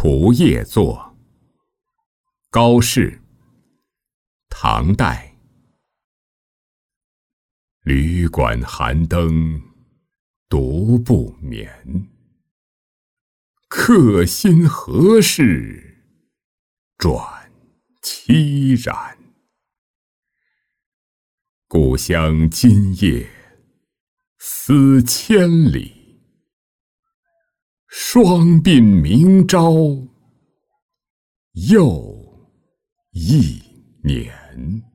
除夜作，高适，唐代。旅馆寒灯独不眠，客心何事转凄然。故乡今夜思千里，双鬓明朝又一年。